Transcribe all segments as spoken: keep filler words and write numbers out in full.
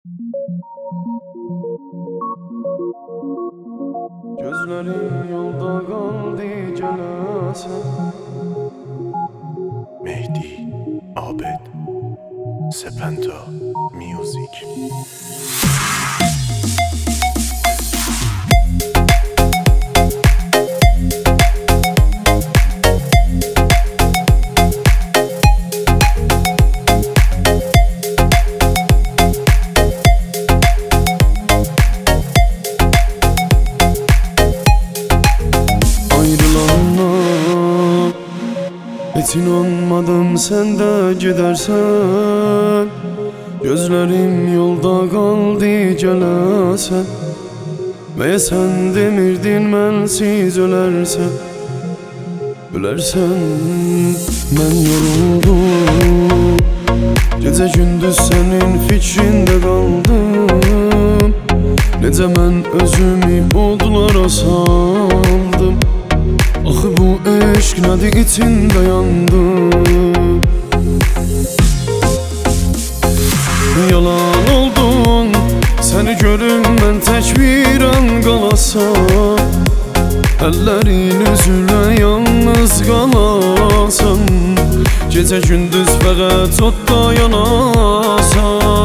Gözlerim yolda kaldı cenazem. Mehdi Abed Sepento Music. Hiç inanmadım sen de gidersen. Gözlerim yolda kaldı cenasen. Ve sen demirdin mensiz ölersen. Ölersen ben yoruldum. Gece gündüz senin fikrinde kaldım. Nece ben özümü odlara saldım. Ah bu eşk nədir içində yandım. Yalan oldun, səni görüm mən tək bir an qalasan. Əllərin üzülə yalnız qalasan. Gecə gündüz fəqət odda yanasan.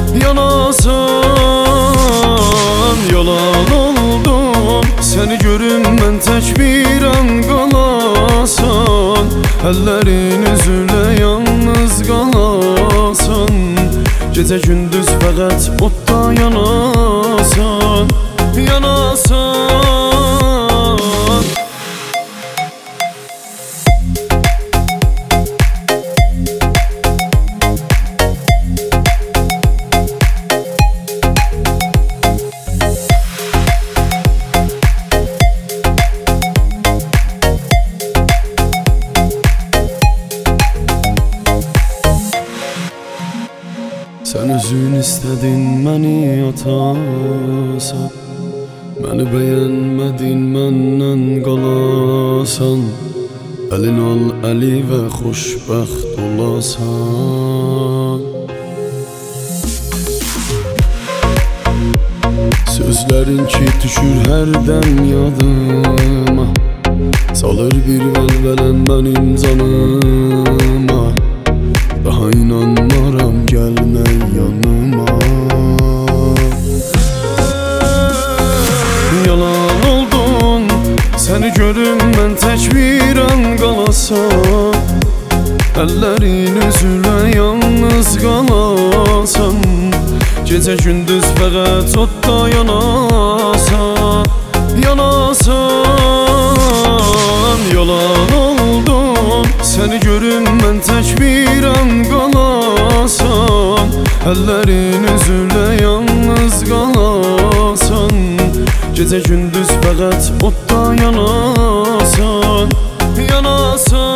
Yanasan. Yalan oldun, səni görüm mən tək bir an qalasan. Əllərin üzülə yalnız qalasan. Gecə gündüz fəqət odda yanasan. Yanasan. Sen özün istedin məni atasan. Məni bəyənmədin məndən qalasan. Əlin al əli və xoşbəxt olasan. Sözlərin ki düşür hərdən yadıma. Salır bir vəlvələn mənim canıma. Daha inanmaram gəlmək yanıma. Yalan oldun, səni görüm mən tək bir an qalasan. Əllərin üzülə yalnız qalasan. Gecə gündüz fəqət odda yanasan. Yanasan. Yalan oldun, səni görüm mən tək bir an qalasan. Əllərin üzülə yalnız qalasan. Gecə gündüz fəqət odda yanasan. Yanasan.